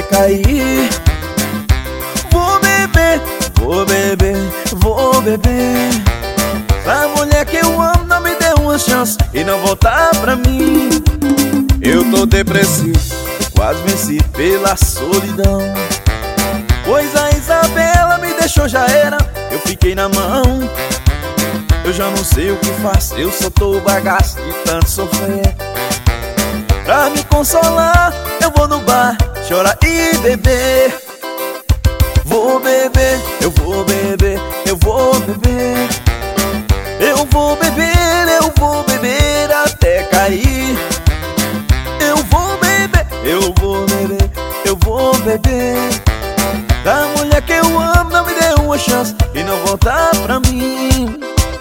cair. Vou beber, vou beber, vou beber. A mulher que eu amo não me deu uma chance e não voltar pra mim. Eu tô depressivo, quase vencido pela solidão. Pois a Isabela me deixou, já era, eu fiquei na mão. Eu já não sei o que faço, eu só tô bagaço de tanto sofrer. Pra me consolar, eu vou no bar, chorar e beber. Vou beber, eu vou beber, eu vou beber. Eu vou beber, eu vou beber até cair. Eu vou beber, eu vou beber, eu vou beber. Da mulher que eu amo não me deu uma chance e não voltar pra mim.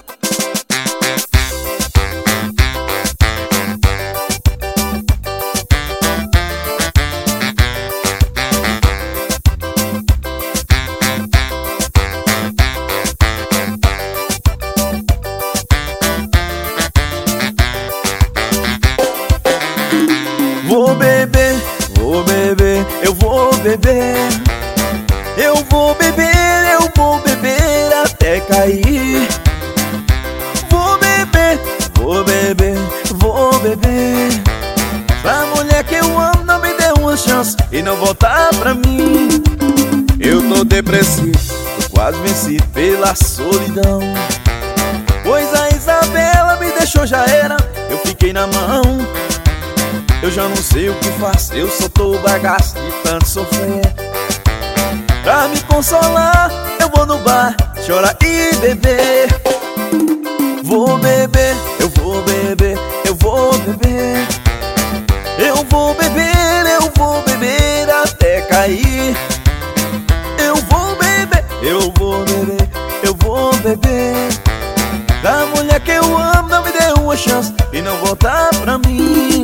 Vou beber, vou beber, eu vou beber. Eu vou beber, eu vou beber até cair. Vou beber, vou beber, vou beber. A mulher que eu amo não me deu uma chance e não voltar pra mim. Eu tô depressivo, tô quase vencido pela solidão. Pois a Isabela me deixou, já era, eu fiquei na mão. Eu já não sei o que faço, eu só tô bagaço de tanto sofrer. Pra me consolar, eu vou no bar, chorar e beber. Vou beber, eu vou beber, eu vou beber. Eu vou beber, eu vou beber até cair. Eu vou beber, eu vou beber, eu vou beber. Da mulher que eu amo não me deu uma chance e não voltar pra mim.